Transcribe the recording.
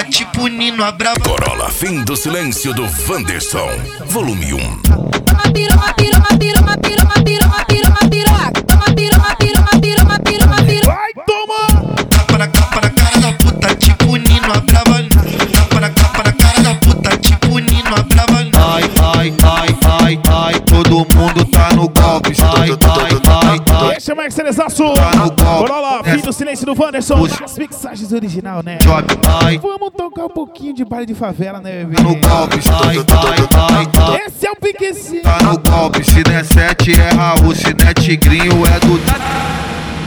tipo Nino a brava. Corolla, fim do silêncio do Wanderson, volume 1. Vai, toma! Tapa na cara da puta, tipo Nino a brava. Tapa na cara da puta, tipo Nino a brava. Ai, ai, ai, ai, ai, todo mundo tá no golpe. Ai, ai, ai, ai. Esse é o Max Cerezaço. Corolla, fim do silêncio do Wanderson. As mixagens original, né? Ai, Vamos tocar um pouquinho de baile de favela, né, bebê? no golpe. Ai, ai, ai, ai. Esse é o piquezinho. Tá no golpe, se der 7 é Raul, se der Tigrinho é do...